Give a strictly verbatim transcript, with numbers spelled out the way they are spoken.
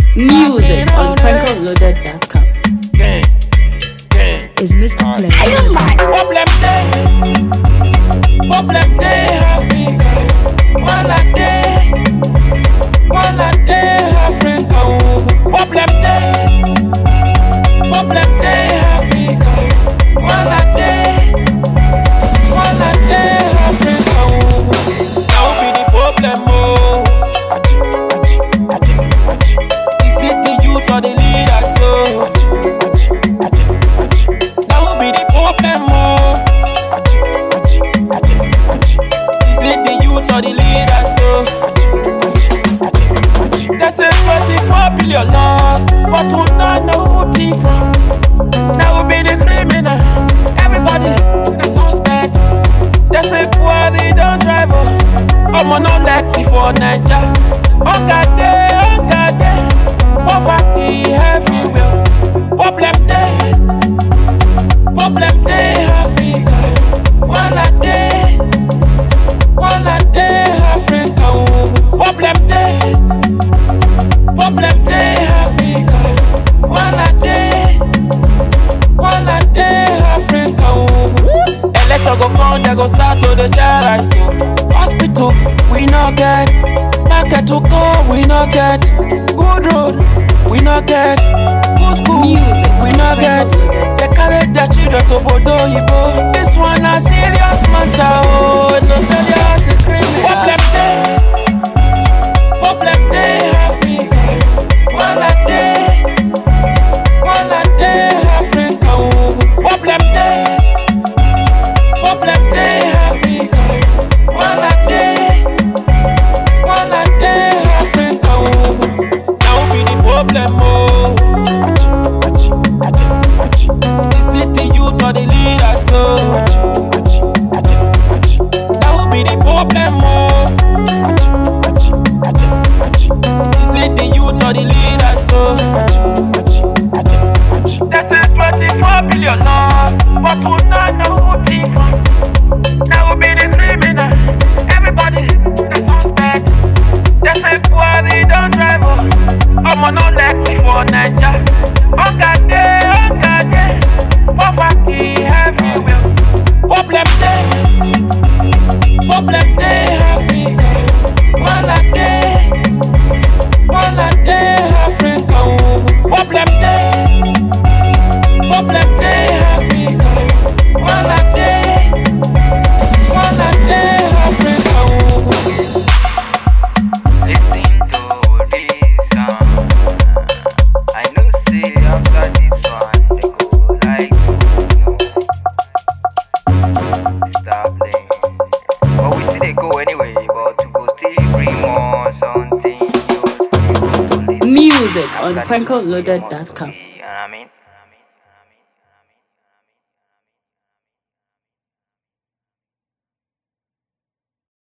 Music on prankle loaded dot com. Is Mister Play? Problem day, problem day, Africa. One a day, one a day, Africa. Problem day, problem day, Africa. One a day, one a day, Africa. Now be the problem, oh. Is it the youth or the leaders, so? The leader, so they say twenty-four billion lost, but we not know who thief from. Now we be the criminal, everybody the suspects. They say poor they don't drive up, I'm on no lexi for Niger. Okade, okade, poverty everywhere. Problem day, problem day, Africa. One a day, one a day, Africa. Problem day, problem day, Africa. One a day, one a day, Africa. Election go come, they go start to the charge. So hospital, we no get. Market to go, we no get. Good road, we no get. Good school, music, we no get. They carry their children to Bodo Yibo. This one a serious matter, oh. No tell you as a criminal. Problem day, problem day, Africa. One a day, one a day, Africa. Problem day, problem day, Africa. One a day, one a day, Africa. Now be the problem, oh. Is it the youth or the leaders, so? That will be the problem, oh. Is it the youth or the leaders, so? They say twenty-four billion lost, but we not know who thief from. That will be the criminal, everybody the suspects. They say poor they don't drive up, I'm on no lexi for Niger. Okade, okade, poverty everywhere. Problem day, problem day, Africa. One a day, one a day, Africa. Problem day, problem day, Africa. One a day, one a day, Africa. Listen to this song. I know say after this one they go like to stop playing. But we still they go anyway, but to go still bring more something. Music on prankle loaded dot com.